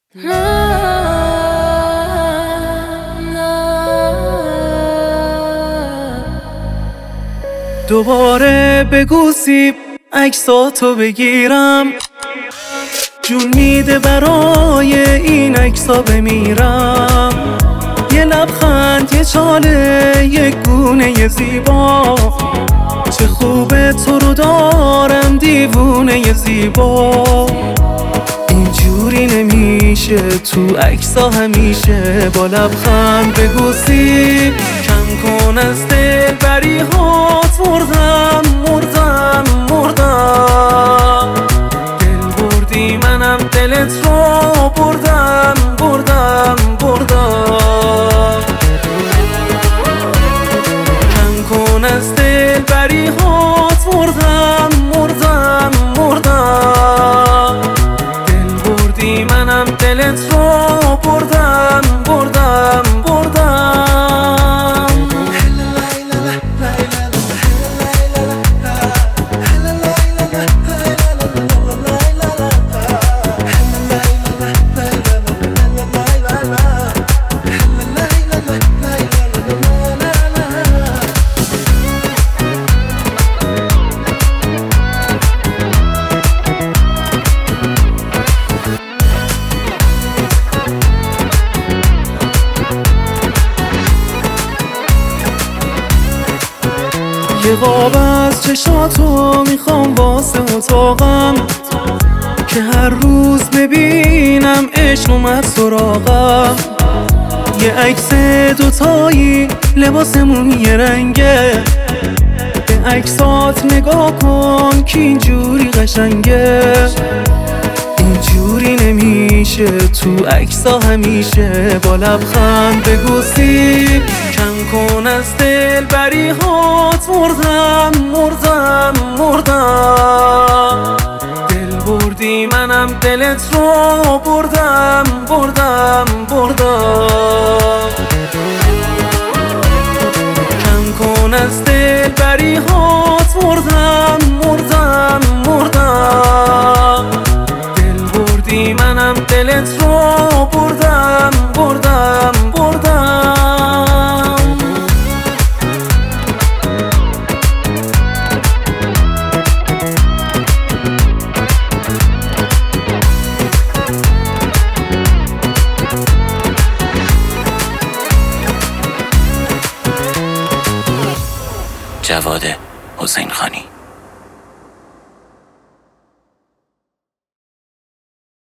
دوباره بگو سیب عکساتو بگیرم، جون میده برای این عکسا بمیرم. یه لبخند، یه چاله، یه گونه زیبا، چه خوبه تو رو دارم دیوونه زیبا. اینجوری نمیشه تو عکسا همیشه، با لبخند بگو سیب کم کن از دلبری هات. مردم مردم مردم، دل بردی منم دلت رو بردم بردم بردم. کم کن از دلبری هات. مردم مردم مردم، دل بردی منم دلت رو بردم بردم بردم. یه قاب از چشاتو میخوام واسه اتاقم، که هر روز ببینم عشق اومد سراغم. یه عکس دوتایی لباسمون یه رنگه، به عکسات نگاه کن که اینجوری قشنگه. اینجوری نمیشه تو عکسا همیشه، با لبخند بگو سیب کم کن از دلبری هات. مردم مردم مردم، دل بردی منم دلت رو بردم بردم بردم. کم کن از دلبری هات. مردم مردم مردم، دل بردی منم دلت رو بردم بردم بردم. جواد حسین خانی.